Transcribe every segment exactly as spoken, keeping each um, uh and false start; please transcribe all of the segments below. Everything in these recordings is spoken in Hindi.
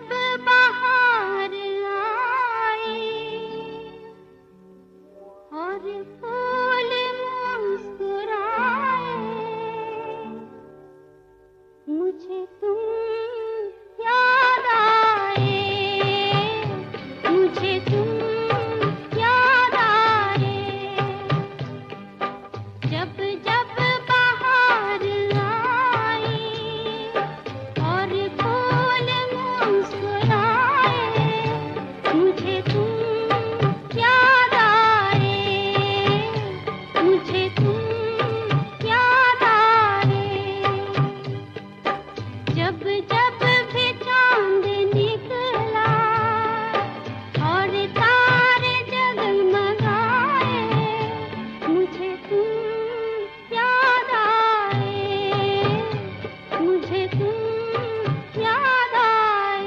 जब बाहर आए और फूल मुस्कुराए, मुझे तुम याद आए, मुझे तुम याद आए। जब जब बाहर आए और फूल मुस्कुराए, मुझे तुम याद आए, मुझे तुम याद आए। जब जब भी चांद निकला और तारे जगमगाए, मुझे तुम याद आए, मुझे तुम याद आए।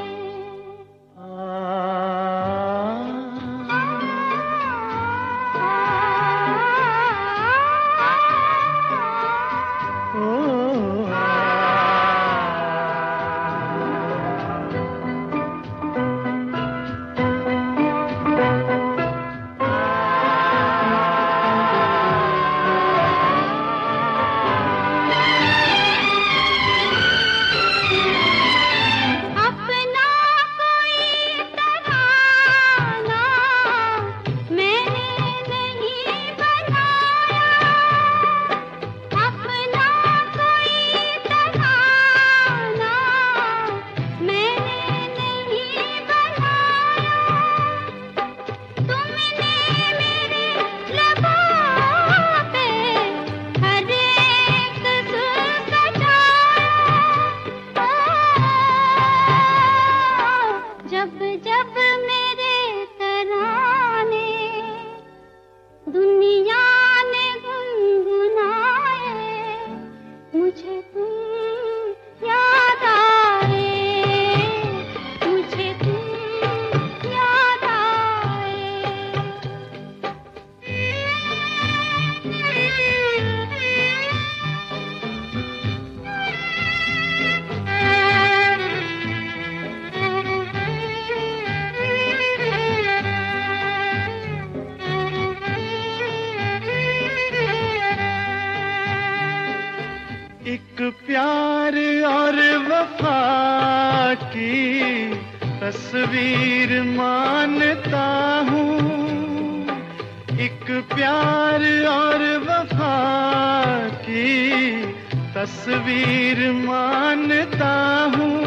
अपना कोई तराना मैंने नहीं बनाया, अपना कोई तराना मैंने नहीं बनाया। तुमने मेरे लबों पे हर एक सुर सजाया। जब जब मेरे तराने दुनिया ने गुनगुनाए, मुझे तुम याद आए, मुझे तुम याद एक प्यार और वफा की तस्वीर मानता हूँ, एक प्यार और वफा की तस्वीर मानता हूँ।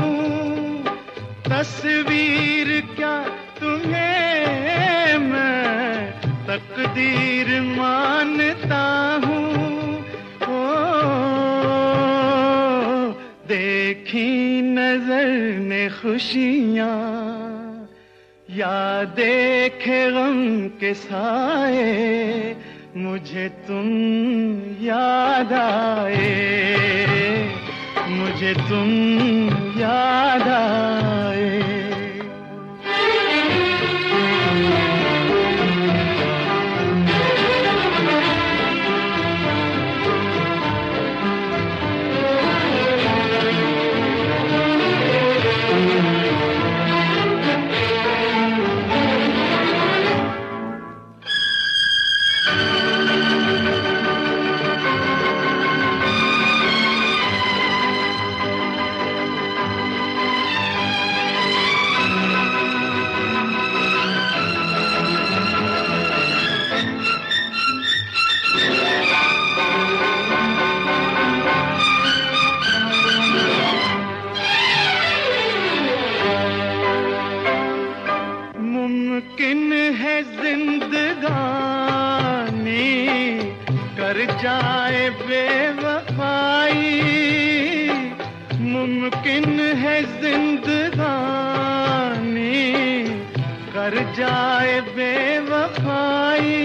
तस्वीर क्या तुम्हें मैं तकदीर मानता हूँ। ओ देखी नजर ने खुशियाँ या देखे गम के साए, मुझे तुम याद आए, मुझे तुम याद आए। मुमकिन है जिंदगानी कर जाए बेवफाई, मुमकिन है जिंदगानी कर जाए बेवफाई।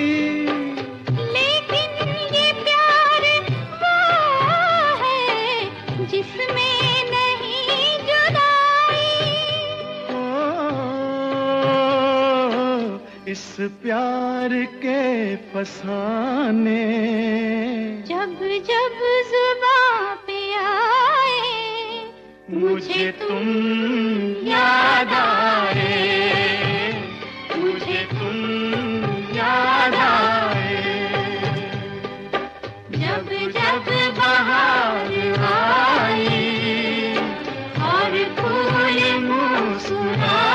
लेकिन ये प्यार वो है जिसमें नहीं जुदाई। ओ, इस प्यार के फसाने जब जब जुबां पे आए, मुझे तुम याद मुस्कुरा